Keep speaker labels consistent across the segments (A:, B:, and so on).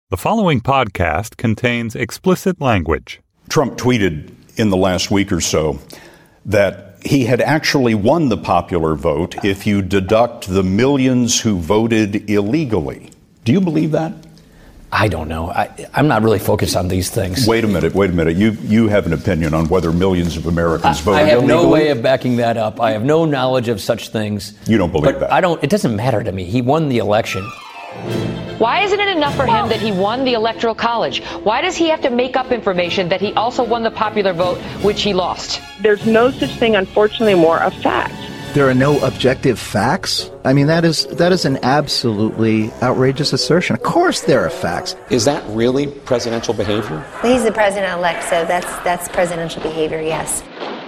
A: The following podcast contains explicit language.
B: Trump tweeted in the last week or so that he had actually won the popular vote if you deduct the millions who voted illegally. Do you believe that?
C: I don't know. I'm not really focused on these things.
B: Wait a minute. You have an opinion on whether millions of Americans voted illegally?
C: I have no way of backing that up. I have no knowledge of such things.
B: You don't believe that?
C: It doesn't matter to me. He won the election.
D: Why isn't it enough for him that he won the Electoral College? Why does he have to make up information that he also won the popular vote, which he lost?
E: There's no such thing, unfortunately, more a fact.
F: There are no objective facts? I mean, that is an absolutely outrageous assertion. Of course there are facts.
G: Is that really presidential behavior?
H: Well, he's the president-elect, so that's presidential behavior, yes.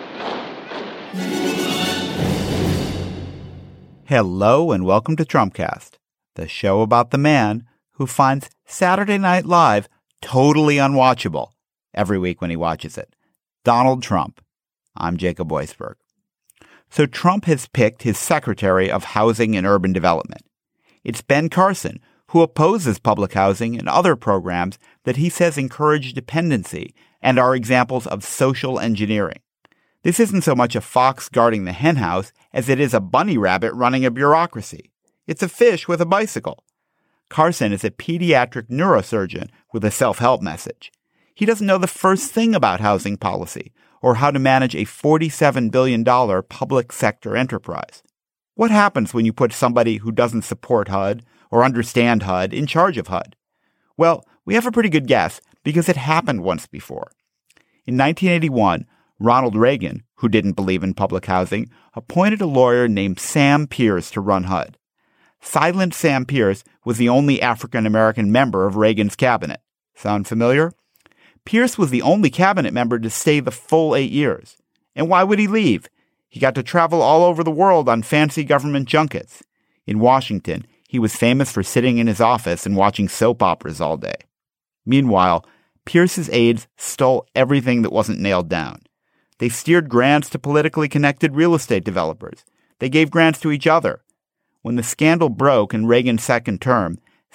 I: Hello and welcome to Trumpcast, the show about the man who finds Saturday Night Live totally unwatchable every week when he watches it, Donald Trump. I'm Jacob Weisberg. So Trump has picked his Secretary of Housing and Urban Development. It's Ben Carson, who opposes public housing and other programs that he says encourage dependency and are examples of social engineering. This isn't so much a fox guarding the henhouse as it is a bunny rabbit running a bureaucracy. It's a fish with a bicycle. Carson is a pediatric neurosurgeon with a self-help message. He doesn't know the first thing about housing policy or how to manage a $47 billion public sector enterprise. What happens when you put somebody who doesn't support HUD or understand HUD in charge of HUD? Well, we have a pretty good guess because it happened once before. In 1981, Ronald Reagan, who didn't believe in public housing, appointed a lawyer named Sam Pierce to run HUD. Silent Sam Pierce was the only African-American member of Reagan's cabinet. Sound familiar? Pierce was the only cabinet member to stay the full 8 years. And why would he leave? He got to travel all over the world on fancy government junkets. In Washington, he was famous for sitting in his office and watching soap operas all day. Meanwhile, Pierce's aides stole everything that wasn't nailed down. They steered grants to politically connected real estate developers. They gave grants to each other. When the scandal broke in Reagan's second term,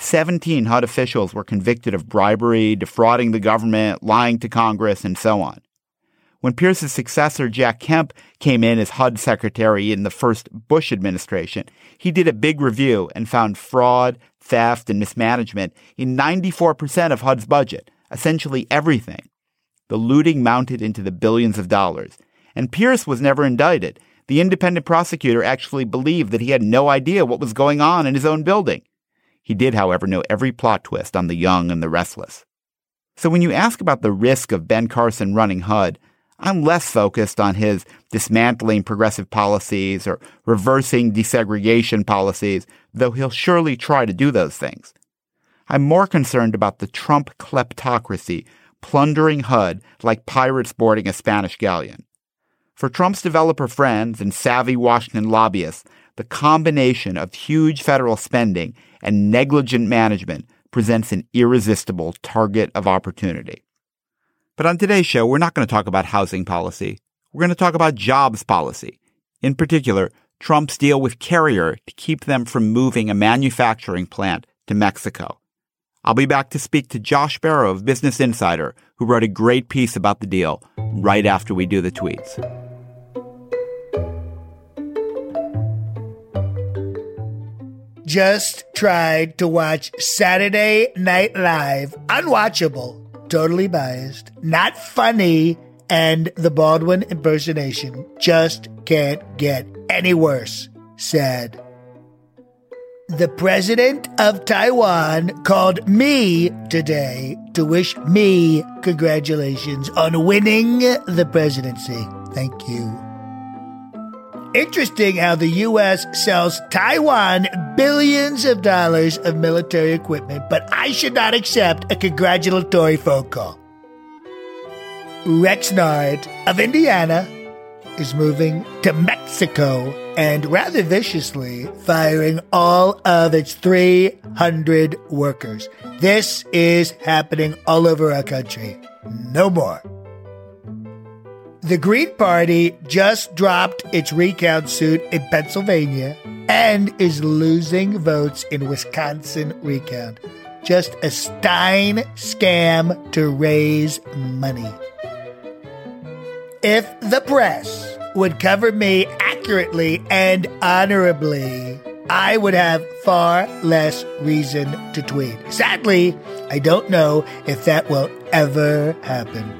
I: 17 HUD officials were convicted of bribery, defrauding the government, lying to Congress, and so on. When Pierce's successor, Jack Kemp, came in as HUD secretary in the first Bush administration, he did a big review and found fraud, theft, and mismanagement in 94% of HUD's budget, essentially everything. The looting mounted into the billions of dollars. And Pierce was never indicted. The independent prosecutor actually believed that he had no idea what was going on in his own building. He did, however, know every plot twist on the young and the restless. So when you ask about the risk of Ben Carson running HUD, I'm less focused on his dismantling progressive policies or reversing desegregation policies, though he'll surely try to do those things. I'm more concerned about the Trump kleptocracy plundering HUD like pirates boarding a Spanish galleon. For Trump's developer friends and savvy Washington lobbyists, the combination of huge federal spending and negligent management presents an irresistible target of opportunity. But on today's show, we're not going to talk about housing policy. We're going to talk about jobs policy. In particular, Trump's deal with Carrier to keep them from moving a manufacturing plant to Mexico. I'll be back to speak to Josh Barrow of Business Insider, who wrote a great piece about the deal right after we do the tweets.
J: Just tried to watch Saturday Night Live. Unwatchable. Totally biased. Not funny. And the Baldwin impersonation just can't get any worse. Sad. The president of Taiwan called me today to wish me congratulations on winning the presidency. Thank you. Interesting how the U.S. sells Taiwan billions of dollars of military equipment, but I should not accept a congratulatory phone call. Rexnord of Indiana is moving to Mexico and rather viciously firing all of its 300 workers. This is happening all over our country. No more. The Green Party just dropped its recount suit in Pennsylvania and is losing votes in Wisconsin recount. just a Stein scam to raise money. If the press would cover me accurately and honorably, I would have far less reason to tweet. Sadly, I don't know if that will ever happen.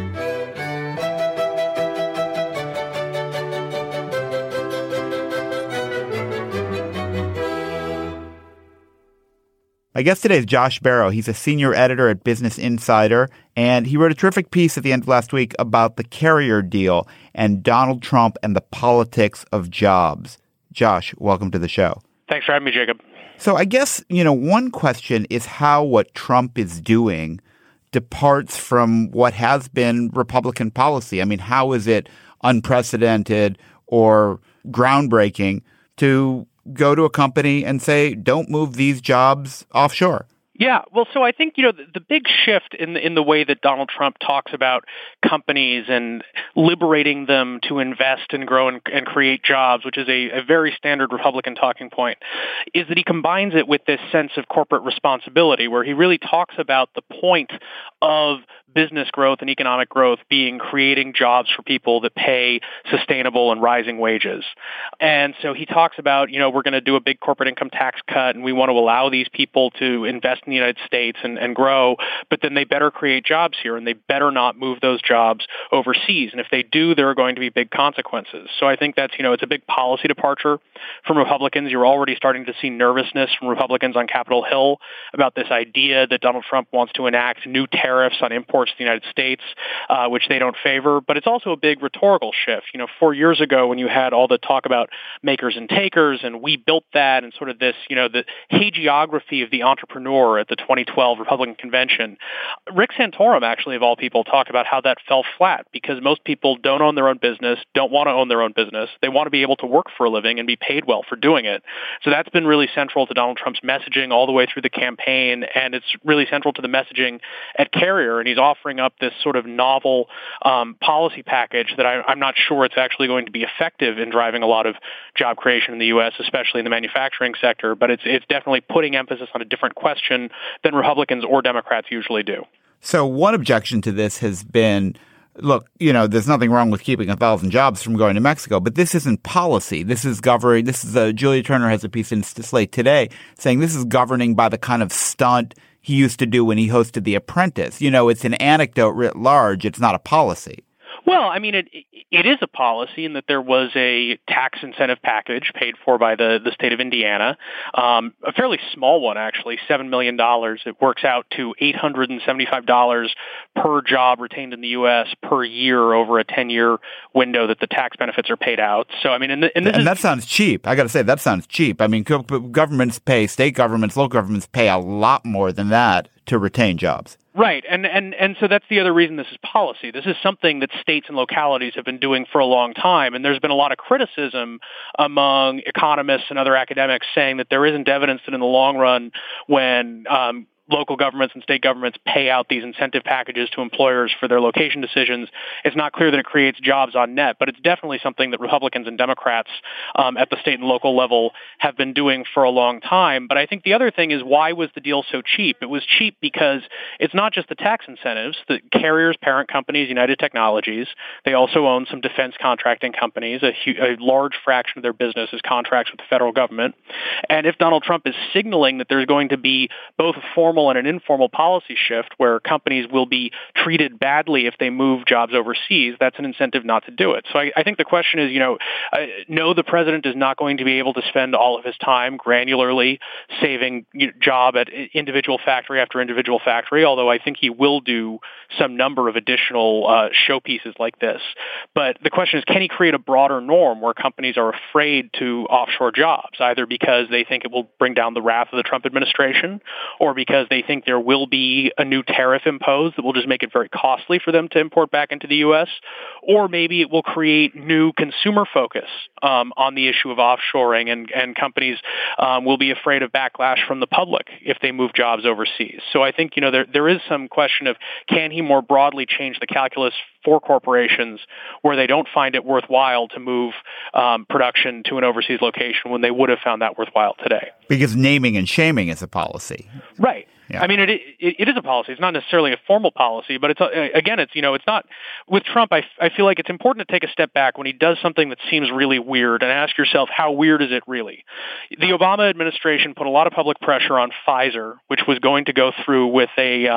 I: My guest today is Josh Barro. He's a senior editor at Business Insider, and he wrote a terrific piece at the end of last week about the Carrier deal and Donald Trump and the politics of jobs. Josh, welcome to the show.
K: Thanks for having me, Jacob.
I: So I guess, one question is how what Trump is doing departs from what has been Republican policy. I mean, how is it unprecedented or groundbreaking to go to a company and say, don't move these jobs offshore?
K: Yeah, well, so I think, the big shift in the way that Donald Trump talks about companies and liberating them to invest and grow and create jobs, which is a very standard Republican talking point, is that he combines it with this sense of corporate responsibility, where he really talks about the point of business growth and economic growth being creating jobs for people that pay sustainable and rising wages. And so he talks about, we're going to do a big corporate income tax cut and we want to allow these people to invest in the United States and grow, but then they better create jobs here and they better not move those jobs overseas. And if they do, there are going to be big consequences. So I think that's, it's a big policy departure from Republicans. You're already starting to see nervousness from Republicans on Capitol Hill about this idea that Donald Trump wants to enact new tariffs on imports to the United States, which they don't favor. But it's also a big rhetorical shift. 4 years ago when you had all the talk about makers and takers and we built that and sort of this, the hagiography of the entrepreneur at the 2012 Republican convention, Rick Santorum actually, of all people, talked about how that fell flat because most people don't own their own business, don't want to own their own business. They want to be able to work for a living and be paid well for doing it. So that's been really central to Donald Trump's messaging all the way through the campaign, and it's really central to the messaging at Carrier, and he's offering up this sort of novel policy package that I'm not sure it's actually going to be effective in driving a lot of job creation in the U.S., especially in the manufacturing sector, but it's definitely putting emphasis on a different question than Republicans or Democrats usually do.
I: So one objection to this has been, look, there's nothing wrong with keeping 1,000 jobs from going to Mexico, but this isn't policy. This is governing. Julia Turner has a piece in Slate today saying this is governing by the kind of stunt he used to do when he hosted The Apprentice. It's an anecdote writ large. It's not a policy.
K: Well, I mean, it is a policy in that there was a tax incentive package paid for by the state of Indiana, a fairly small one, actually, $7 million. It works out to $875 per job retained in the U.S. per year over a 10-year window that the tax benefits are paid out. So, I mean, and that
I: sounds cheap. I got to say, that sounds cheap. I mean, governments pay, state governments, local governments pay a lot more than that to retain jobs.
K: Right. And so that's the other reason this is policy. This is something that states and localities have been doing for a long time. And there's been a lot of criticism among economists and other academics saying that there isn't evidence that in the long run, when local governments and state governments pay out these incentive packages to employers for their location decisions, it's not clear that it creates jobs on net, but it's definitely something that Republicans and Democrats at the state and local level have been doing for a long time. But I think the other thing is, why was the deal so cheap? It was cheap because it's not just the tax incentives. The Carrier's parent company is United Technologies. They also own some defense contracting companies. A large fraction of their business is contracts with the federal government. And if Donald Trump is signaling that there's going to be both a formal and an informal policy shift where companies will be treated badly if they move jobs overseas, that's an incentive not to do it. So I think the question is, no, the president is not going to be able to spend all of his time granularly saving job at individual factory after individual factory, although I think he will do some number of additional showpieces like this. But the question is, can he create a broader norm where companies are afraid to offshore jobs, either because they think it will bring down the wrath of the Trump administration or because they think there will be a new tariff imposed that will just make it very costly for them to import back into the U.S., or maybe it will create new consumer focus on the issue of offshoring, and companies will be afraid of backlash from the public if they move jobs overseas. So I think, there is some question of, can he more broadly change the calculus for corporations where they don't find it worthwhile to move production to an overseas location when they would have found that worthwhile today?
I: Because naming and shaming is a policy.
K: Right. I mean, it is a policy. It's not necessarily a formal policy, but it's not with Trump. I feel like it's important to take a step back when he does something that seems really weird and ask yourself, how weird is it really? The Obama administration put a lot of public pressure on Pfizer, which was going to go through with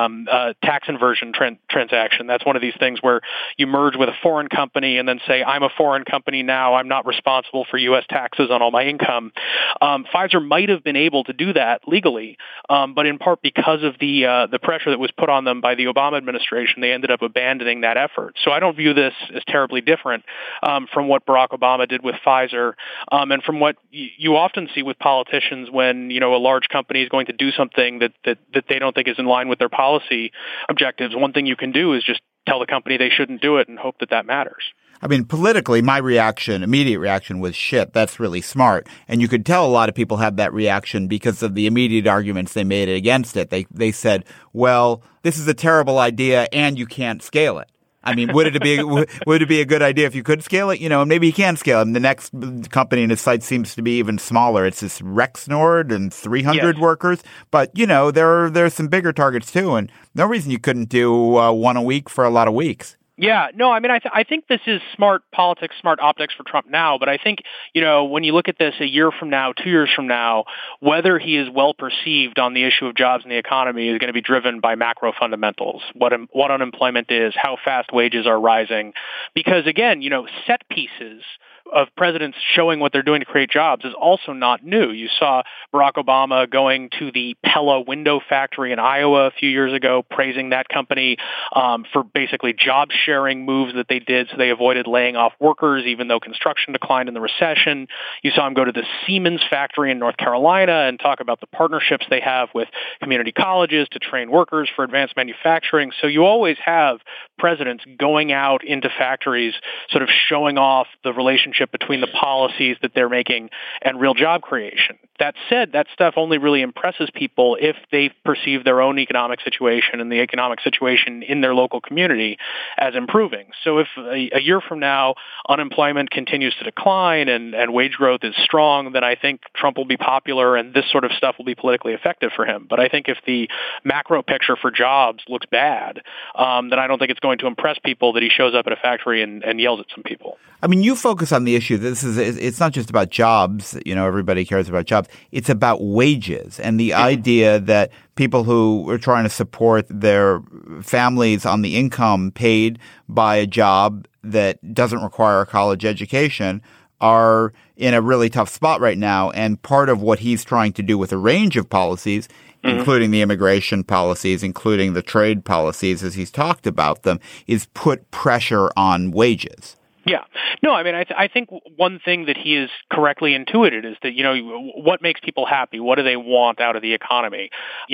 K: a tax inversion transaction. That's one of these things where you merge with a foreign company and then say, I'm a foreign company now. I'm not responsible for U.S. taxes on all my income. Pfizer might have been able to do that legally, but in part because of the pressure that was put on them by the Obama administration, they ended up abandoning that effort. So I don't view this as terribly different from what Barack Obama did with Pfizer, and from what you often see with politicians when a large company is going to do something that they don't think is in line with their policy objectives. One thing you can do is just tell the company they shouldn't do it and hope that matters.
I: I mean, politically, my immediate reaction was, shit, that's really smart. And you could tell a lot of people had that reaction because of the immediate arguments they made against it. They said, well, this is a terrible idea and you can't scale it. I mean, would it be a good idea if you could scale it? And maybe you can scale it. And the next company in his site seems to be even smaller. It's this Rexnord and 300 workers. But, there's some bigger targets too. And no reason you couldn't do one a week for a lot of weeks.
K: Yeah, no, I mean, I think this is smart politics, smart optics for Trump now. But I think, when you look at this a year from now, 2 years from now, whether he is well perceived on the issue of jobs and the economy is going to be driven by macro fundamentals, what unemployment is, how fast wages are rising. Because, again, set pieces of presidents showing what they're doing to create jobs is also not new. You saw Barack Obama going to the Pella window factory in Iowa a few years ago, praising that company for basically job-sharing moves that they did so they avoided laying off workers even though construction declined in the recession. You saw him go to the Siemens factory in North Carolina and talk about the partnerships they have with community colleges to train workers for advanced manufacturing. So you always have presidents going out into factories sort of showing off the relationship between the policies that they're making and real job creation. That said, that stuff only really impresses people if they perceive their own economic situation and the economic situation in their local community as improving. So if a year from now unemployment continues to decline and wage growth is strong, then I think Trump will be popular and this sort of stuff will be politically effective for him. But I think if the macro picture for jobs looks bad, then I don't think it's going to impress people that he shows up at a factory and yells at some people.
I: I mean, you focus on the issue. It's not just about jobs. Everybody cares about jobs. It's about wages and the idea that people who are trying to support their families on the income paid by a job that doesn't require a college education are in a really tough spot right now. And part of what he's trying to do with a range of policies, including the immigration policies, including the trade policies, as he's talked about them, is put pressure on wages.
K: Yeah. No, I mean, I think one thing that he has correctly intuited is that, what makes people happy? What do they want out of the economy?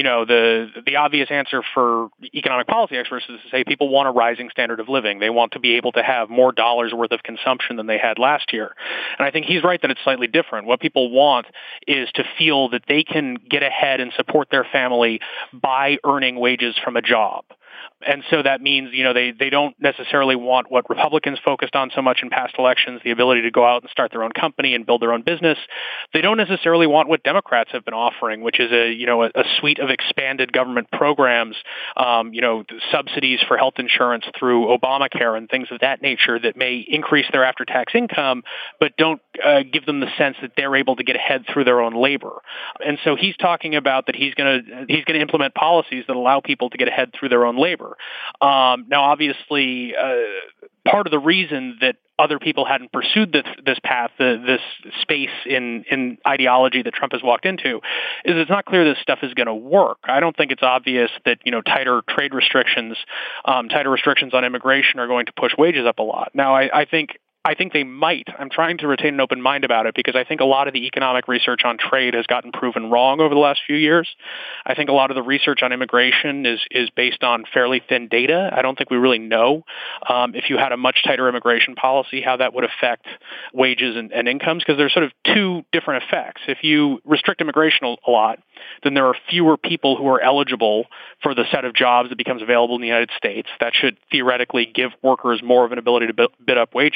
K: The obvious answer for economic policy experts is to say people want a rising standard of living. They want to be able to have more dollars worth of consumption than they had last year. And I think he's right that it's slightly different. What people want is to feel that they can get ahead and support their family by earning wages from a job. And so that means, they don't necessarily want what Republicans focused on so much in past elections, the ability to go out and start their own company and build their own business. They don't necessarily want what Democrats have been offering, which is a suite of expanded government programs, subsidies for health insurance through Obamacare and things of that nature that may increase their after-tax income, but don't give them the sense that they're able to get ahead through their own labor. And so he's talking about that he's going to implement policies that allow people to get ahead through their own labor. Now, obviously, part of the reason that other people hadn't pursued this path, this space in ideology that Trump has walked into, is it's not clear this stuff is going to work. I don't think it's obvious that tighter trade restrictions, tighter restrictions on immigration are going to push wages up a lot. Now, I think they might. I'm trying to retain an open mind about it because I think a lot of the economic research on trade has gotten proven wrong over the last few years. I think a lot of the research on immigration is based on fairly thin data. I don't think we really know if you had a much tighter immigration policy, how that would affect wages and incomes, because there's sort of two different effects. If you restrict immigration a lot, then there are fewer people who are eligible for the set of jobs that becomes available in the United States. That should theoretically give workers more of an ability to bid up wages.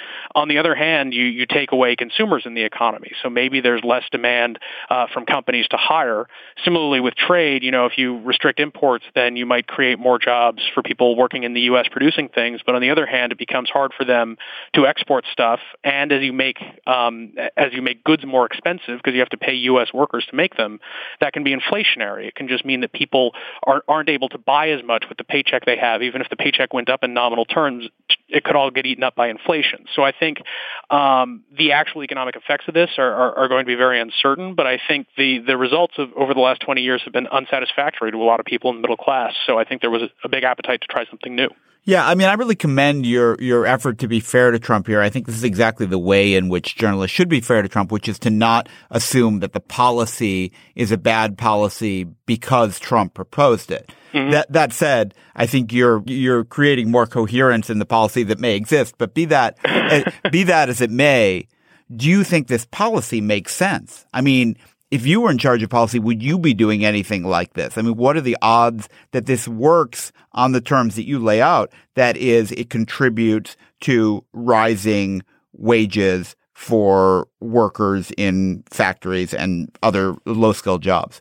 K: On the other hand, you take away consumers in the economy. So maybe there's less demand from companies to hire. Similarly with trade, if you restrict imports, then you might create more jobs for people working in the U.S. producing things. But on the other hand, it becomes hard for them to export stuff. And as you make goods more expensive because you have to pay U.S. workers to make them, that can be inflationary. It can just mean that people aren't able to buy as much with the paycheck they have. Even if the paycheck went up in nominal terms, it could all get eaten up by inflation. So I think the actual economic effects of this are going to be very uncertain. But I think the results of over the last 20 years have been unsatisfactory to a lot of people in the middle class. So I think there was a big appetite to try something new.
I: Yeah, I mean, I really commend your effort to be fair to Trump here. I think this is exactly the way in which journalists should be fair to Trump, which is to not assume that the policy is a bad policy because Trump proposed it. Mm-hmm. That said, I think you're creating more coherence in the policy that may exist. But be that as it may, do you think this policy makes sense? I mean, if you were in charge of policy, would you be doing anything like this? I mean, what are the odds that this works on the terms that you lay out? That is, it contributes to rising wages for workers in factories and other low-skilled jobs?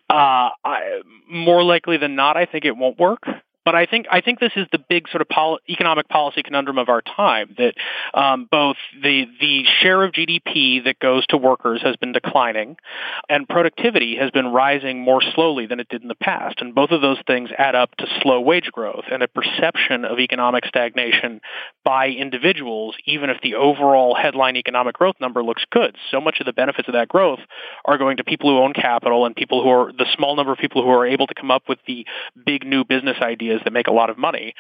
K: More likely than not, I think it won't work. But I think this is the big sort of economic policy conundrum of our time, that both the share of GDP that goes to workers has been declining and productivity has been rising more slowly than it did in the past. And both of those things add up to slow wage growth and a perception of economic stagnation by individuals, even if the overall headline economic growth number looks good. So much of the benefits of that growth are going to people who own capital and people who are the small number of people who are able to come up with the big new business ideas that make a lot of money.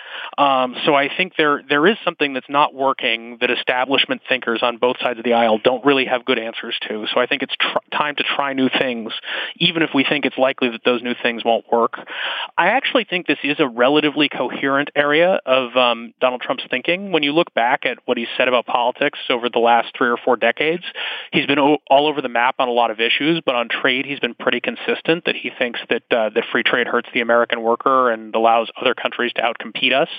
K: So I think there is something that's not working that establishment thinkers on both sides of the aisle don't really have good answers to. So I think it's time to try new things, even if we think it's likely that those new things won't work. I actually think this is a relatively coherent area of Donald Trump's thinking. When you look back at what he's said about politics over the last 3 or 4 decades, he's been all over the map on a lot of issues, but on trade he's been pretty consistent that he thinks that free trade hurts the American worker and allows other countries to outcompete us.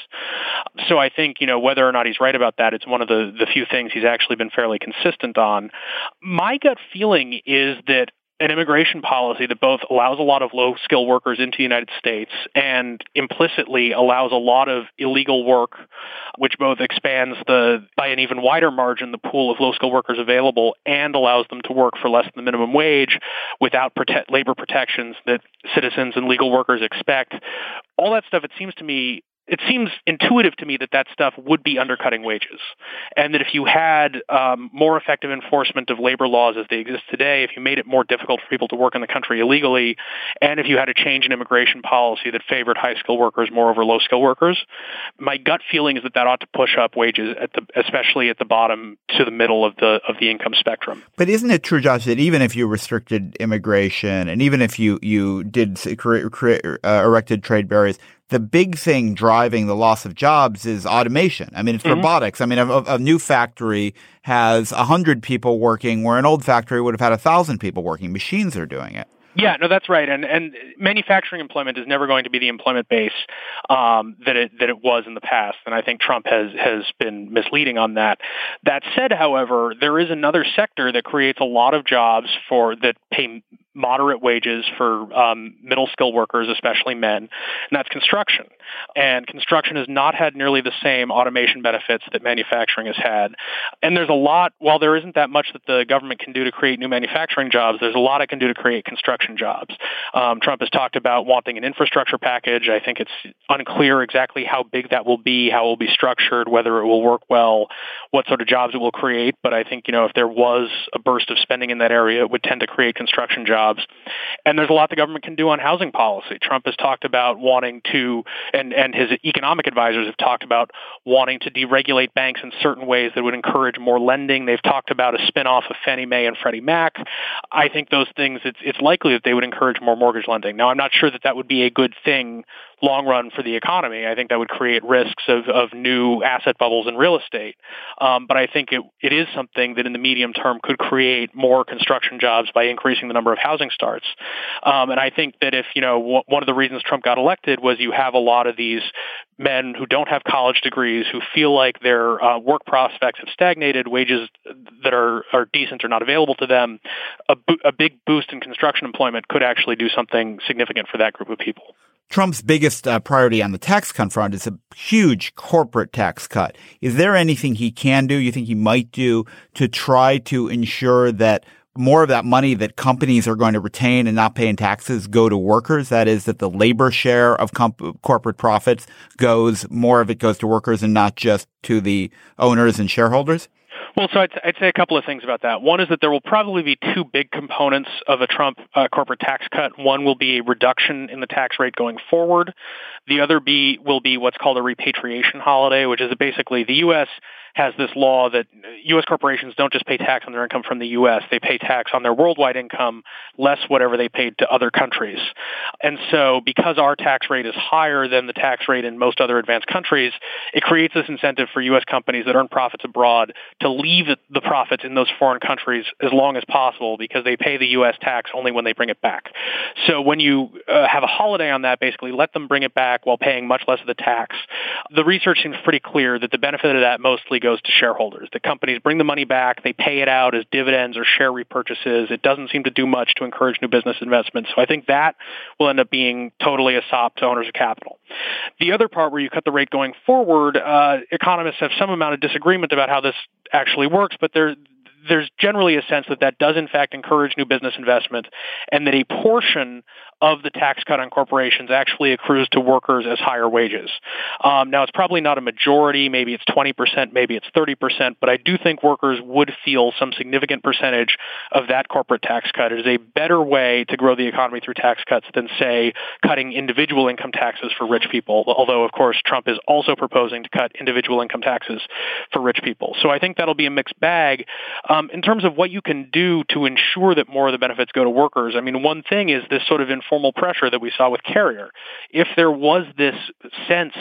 K: So I think, whether or not he's right about that, it's one of the few things he's actually been fairly consistent on. My gut feeling is that an immigration policy that both allows a lot of low-skilled workers into the United States and implicitly allows a lot of illegal work, which both expands by an even wider margin the pool of low-skilled workers available and allows them to work for less than the minimum wage without labor protections that citizens and legal workers expect. All that stuff, it seems intuitive to me that stuff would be undercutting wages, and that if you had more effective enforcement of labor laws as they exist today, if you made it more difficult for people to work in the country illegally, and if you had a change in immigration policy that favored high-skilled workers more over low-skilled workers, my gut feeling is that ought to push up wages, especially at the bottom to the middle of the income spectrum.
I: But isn't it true, Josh, that even if you restricted immigration and even if you did erected trade barriers, the big thing driving the loss of jobs is automation. I mean, it's robotics. I mean, a new factory has 100 people working where an old factory would have had 1,000 people working. Machines are doing it.
K: Yeah, no, that's right. And manufacturing employment is never going to be the employment base that it was in the past. And I think Trump has been misleading on that. That said, however, there is another sector that creates a lot of jobs that pay moderate wages for middle-skilled workers, especially men, and that's construction. And construction has not had nearly the same automation benefits that manufacturing has had. And there's a lot, while there isn't that much that the government can do to create new manufacturing jobs, there's a lot it can do to create construction jobs. Trump has talked about wanting an infrastructure package. I think it's unclear exactly how big that will be, how it will be structured, whether it will work well, what sort of jobs it will create. But I think, if there was a burst of spending in that area, it would tend to create construction jobs. And there's a lot the government can do on housing policy. Trump has talked about wanting to, and his economic advisors have talked about wanting to deregulate banks in certain ways that would encourage more lending. They've talked about a spin-off of Fannie Mae and Freddie Mac. I think those things, it's likely that they would encourage more mortgage lending. Now, I'm not sure that would be a good thing long run for the economy. I think that would create risks of new asset bubbles in real estate. But I think it is something that in the medium term could create more construction jobs by increasing the number of housing starts. And I think that if, one of the reasons Trump got elected was you have a lot of these men who don't have college degrees, who feel like their work prospects have stagnated, wages that are decent are not available to them, a big boost in construction employment could actually do something significant for that group of people.
I: Trump's biggest priority on the tax cut front is a huge corporate tax cut. Is there anything he can do, you think he might do, to try to ensure that more of that money that companies are going to retain and not pay in taxes go to workers? That is, that the labor share of corporate profits more of it goes to workers and not just to the owners and shareholders?
K: Well, so I'd say a couple of things about that. One is that there will probably be two big components of a Trump corporate tax cut. One will be a reduction in the tax rate going forward. The other will be what's called a repatriation holiday, which is basically the U.S. has this law that U.S. corporations don't just pay tax on their income from the U.S. They pay tax on their worldwide income, less whatever they paid to other countries. And so because our tax rate is higher than the tax rate in most other advanced countries, it creates this incentive for U.S. companies that earn profits abroad to leave the profits in those foreign countries as long as possible because they pay the U.S. tax only when they bring it back. So when you have a holiday on that, basically let them bring it back while paying much less of the tax. The research seems pretty clear that the benefit of that mostly goes to shareholders. The companies bring the money back, they pay it out as dividends or share repurchases. It doesn't seem to do much to encourage new business investments. So I think that will end up being totally a sop to owners of capital. The other part where you cut the rate going forward, economists have some amount of disagreement about how this actually works, but there's generally a sense that does in fact encourage new business investment and that a portion of the tax cut on corporations actually accrues to workers as higher wages. Now, it's probably not a majority. Maybe it's 20%, maybe it's 30%, but I do think workers would feel some significant percentage of that corporate tax cut. It is a better way to grow the economy through tax cuts than, say, cutting individual income taxes for rich people, although, of course, Trump is also proposing to cut individual income taxes for rich people. So I think that'll be a mixed bag. In terms of what you can do to ensure that more of the benefits go to workers, I mean, one thing is this sort of informal pressure that we saw with Carrier. If there was this sense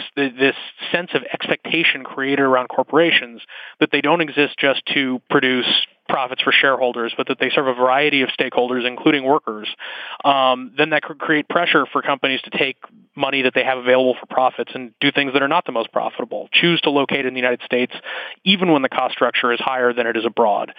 K: of expectation created around corporations that they don't exist just to produce profits for shareholders, but that they serve a variety of stakeholders, including workers, then that could create pressure for companies to take money that they have available for profits and do things that are not the most profitable, choose to locate in the United States, even when the cost structure is higher than it is abroad.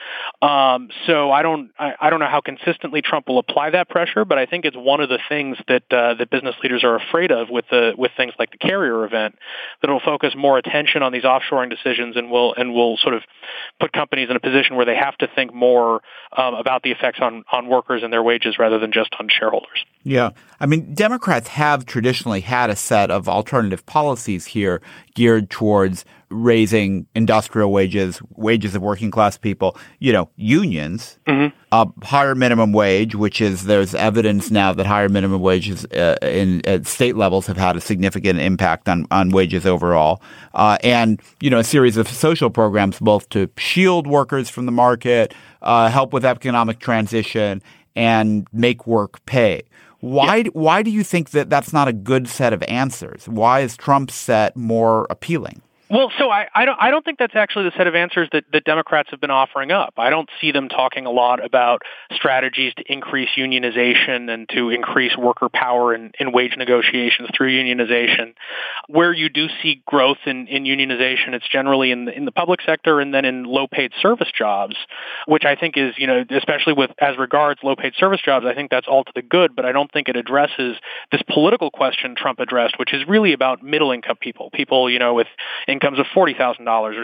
K: So I don't know how consistently Trump will apply that pressure, but I think it's one of the things that business leaders are afraid of with things like the Carrier event, that will focus more attention on these offshoring decisions and will sort of put companies in a position where they have to think more about the effects on workers and their wages rather than just on shareholders.
I: Yeah. I mean, Democrats have traditionally had a set of alternative policies here geared towards raising industrial wages of working class people, unions, higher minimum wage, which is there's evidence now that higher minimum wages at state levels have had a significant impact on wages overall, and a series of social programs both to shield workers from the market, help with economic transition, and make work pay. Why do you think that that's not a good set of answers? Why is Trump's set more appealing?
K: Well, so I don't think that's actually the set of answers that Democrats have been offering up. I don't see them talking a lot about strategies to increase unionization and to increase worker power in wage negotiations through unionization. Where you do see growth in unionization, it's generally in the public sector and then in low-paid service jobs, which I think is, especially as regards low-paid service jobs, I think that's all to the good, but I don't think it addresses this political question Trump addressed, which is really about middle-income people, with incomes of $40,000 or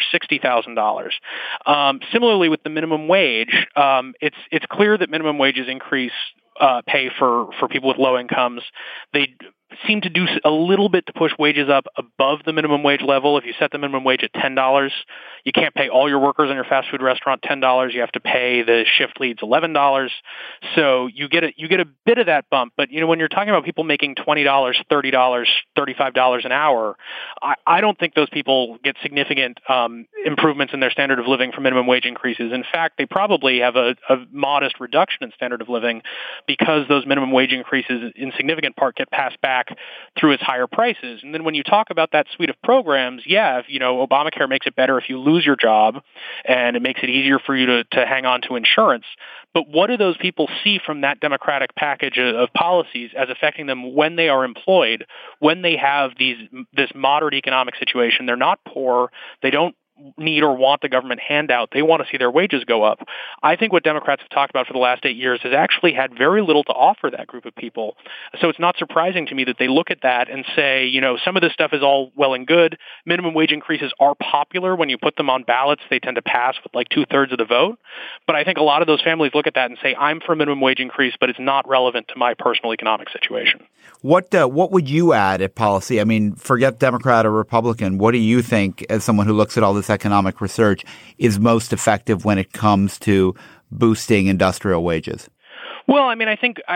K: $60,000. Similarly, with the minimum wage, it's clear that minimum wages increase pay for people with low incomes. They seem to do a little bit to push wages up above the minimum wage level. If you set the minimum wage at $10, you can't pay all your workers in your fast food restaurant $10. You have to pay the shift leads $11. So you get a bit of that bump. But when you're talking about people making $20, $30, $35 an hour, I don't think those people get significant improvements in their standard of living from minimum wage increases. In fact, they probably have a modest reduction in standard of living because those minimum wage increases in significant part get passed back back through its higher prices. And then when you talk about that suite of programs, if, Obamacare makes it better if you lose your job, and it makes it easier for you to hang on to insurance. But what do those people see from that Democratic package of policies as affecting them when they are employed, when they have this moderate economic situation? They're not poor. They don't need or want the government handout. They want to see their wages go up. I think what Democrats have talked about for the last 8 years has actually had very little to offer that group of people. So it's not surprising to me that they look at that and say, some of this stuff is all well and good. Minimum wage increases are popular. When you put them on ballots, they tend to pass with like 2/3 of the vote. But I think a lot of those families look at that and say, I'm for a minimum wage increase, but it's not relevant to my personal economic situation.
I: What would you add at policy? I mean, forget Democrat or Republican. What do you think, as someone who looks at all this economic research, is most effective when it comes to boosting industrial wages?
K: Well, I mean, I think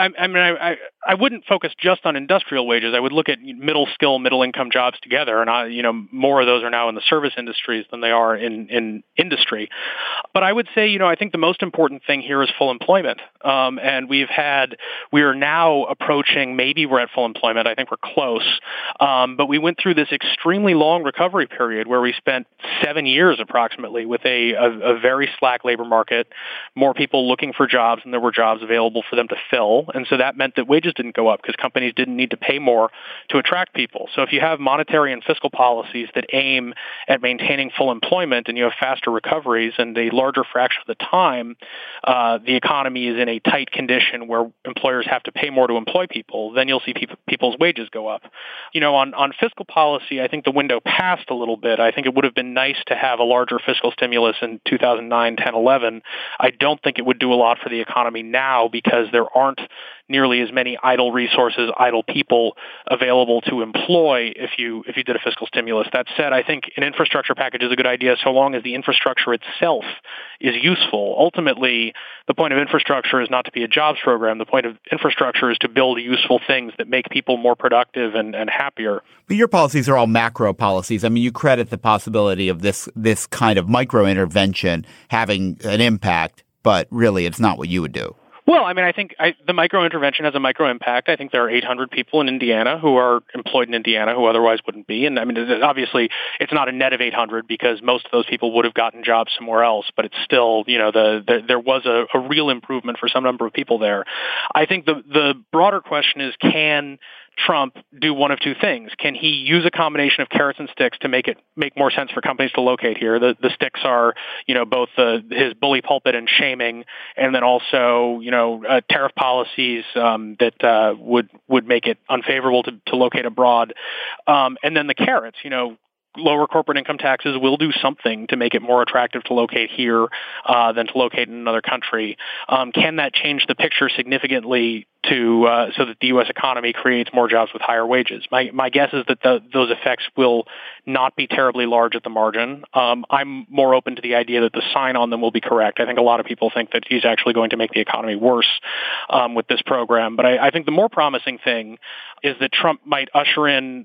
K: I wouldn't focus just on industrial wages. I would look at middle skill, middle income jobs together, and more of those are now in the service industries than they are in industry. But I would say, I think the most important thing here is full employment, and we are now approaching. Maybe we're at full employment. I think we're close, but we went through this extremely long recovery period where we spent 7 years approximately with a very slack labor market, more people looking for jobs than there were jobs available for them to fill. And so that meant that wages didn't go up because companies didn't need to pay more to attract people. So if you have monetary and fiscal policies that aim at maintaining full employment and you have faster recoveries and a larger fraction of the time, the economy is in a tight condition where employers have to pay more to employ people, then you'll see people's wages go up. On fiscal policy, I think the window passed a little bit. I think it would have been nice to have a larger fiscal stimulus in 2009, 10, 11. I don't think it would do a lot for the economy now because there aren't nearly as many idle resources, idle people available to employ if you did a fiscal stimulus. That said, I think an infrastructure package is a good idea so long as the infrastructure itself is useful. Ultimately, the point of infrastructure is not to be a jobs program. The point of infrastructure is to build useful things that make people more productive and happier.
I: But your policies are all macro policies. I mean, you credit the possibility of this kind of micro intervention having an impact, but really it's not what you would do.
K: Well, I mean, I think the micro-intervention has a micro-impact. I think there are 800 people in Indiana who are employed in Indiana who otherwise wouldn't be. And I mean, obviously, it's not a net of 800 because most of those people would have gotten jobs somewhere else. But it's still, there was a real improvement for some number of people there. I think the broader question is, can Trump do one of two things? Can he use a combination of carrots and sticks to make more sense for companies to locate here? The sticks are, both his bully pulpit and shaming, and then also, tariff policies that would make it unfavorable to locate abroad, and then the carrots, lower corporate income taxes will do something to make it more attractive to locate here than to locate in another country. Can that change the picture significantly so that the U.S. economy creates more jobs with higher wages? My guess is that those effects will not be terribly large at the margin. I'm more open to the idea that the sign on them will be correct. I think a lot of people think that he's actually going to make the economy worse with this program. But I think the more promising thing is that Trump might usher in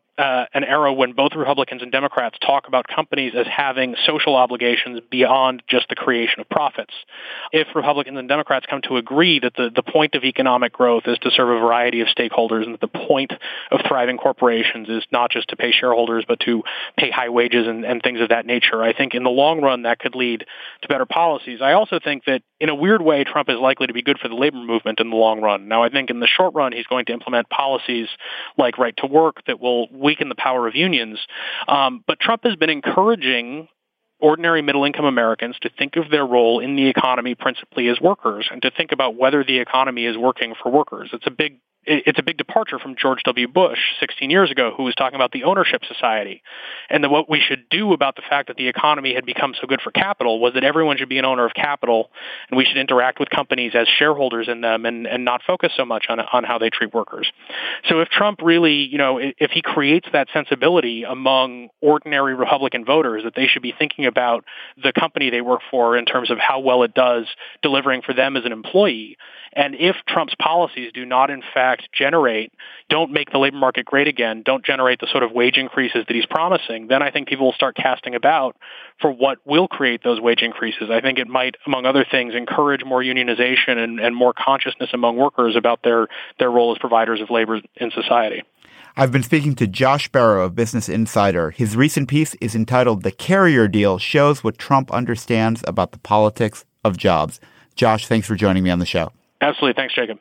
K: an era when both Republicans and Democrats talk about companies as having social obligations beyond just the creation of profits. If Republicans and Democrats come to agree that the point of economic growth is to serve a variety of stakeholders and that the point of thriving corporations is not just to pay shareholders but to pay high wages and things of that nature, I think in the long run that could lead to better policies. I also think that in a weird way Trump is likely to be good for the labor movement in the long run. Now I think in the short run he's going to implement policies like right to work that will weaken the power of unions. But Trump has been encouraging ordinary middle-income Americans to think of their role in the economy principally as workers and to think about whether the economy is working for workers. It's a big departure from George W. Bush 16 years ago, who was talking about the ownership society, and that what we should do about the fact that the economy had become so good for capital was that everyone should be an owner of capital, and we should interact with companies as shareholders in them and not focus so much on how they treat workers. So if Trump really, if he creates that sensibility among ordinary Republican voters that they should be thinking about the company they work for in terms of how well it does delivering for them as an employee, and if Trump's policies do not in fact fact don't make the labor market great again, don't generate the sort of wage increases that he's promising, then I think people will start casting about for what will create those wage increases. I think it might, among other things, encourage more unionization and more consciousness among workers about their role as providers of labor in society.
I: I've been speaking to Josh Barro of Business Insider. His recent piece is entitled "The Carrier Deal Shows What Trump Understands About the Politics of Jobs." Josh, thanks for joining me on the show.
K: Absolutely. Thanks, Jacob.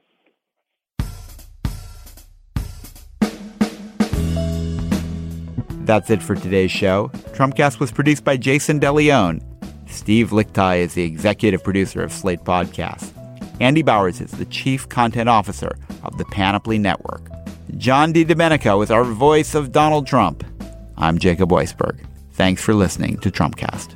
I: That's it for today's show. Trumpcast was produced by Jason DeLeon. Steve Lichtai is the executive producer of Slate Podcasts. Andy Bowers is the chief content officer of the Panoply Network. John DiDomenico is our voice of Donald Trump. I'm Jacob Weisberg. Thanks for listening to Trumpcast.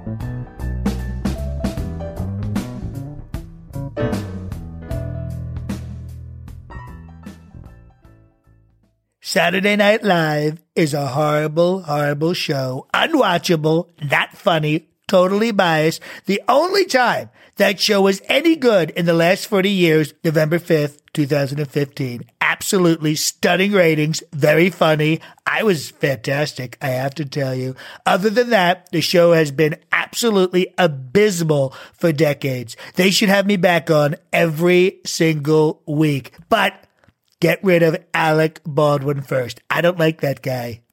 J: Saturday Night Live is a horrible, horrible show. Unwatchable, not funny, totally biased. The only time that show was any good in the last 40 years, November 5th, 2015. Absolutely stunning ratings, very funny. I was fantastic, I have to tell you. Other than that, the show has been absolutely abysmal for decades. They should have me back on every single week. But get rid of Alec Baldwin first. I don't like that guy.